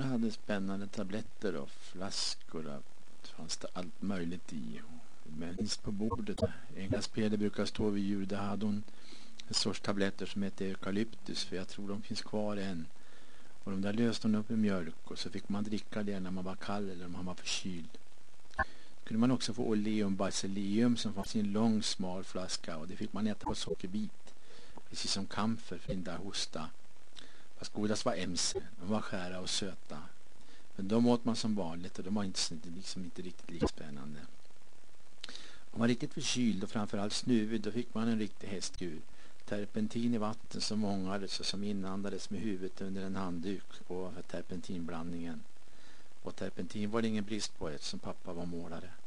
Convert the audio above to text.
hade spännande tabletter och flaskor och det fanns det allt möjligt i. Minst på bordet. En kaspede brukar stå vid djur. Där hade hon en sorts tabletter som heter eukalyptus, för jag tror de finns kvar än. Och de där löste hon upp i mjölk och så fick man dricka det när man var kall eller om man var förkyld. Kunde man också få oleum basileum som fanns i en lång smal flaska och det fick man äta på sockerbit. Precis som kamfer för inte hosta. Fast godast var emser. De var skära och söta. Men de åt man som vanligt och de var inte riktigt lika spännande. Om man var riktigt förkyld och framförallt snuvig, då fick man en riktig hästkur. Terpentin i vatten som ångades och som inandades med huvudet under en handduk på terpentinblandningen. Och terpentin var det ingen brist på eftersom pappa var målare.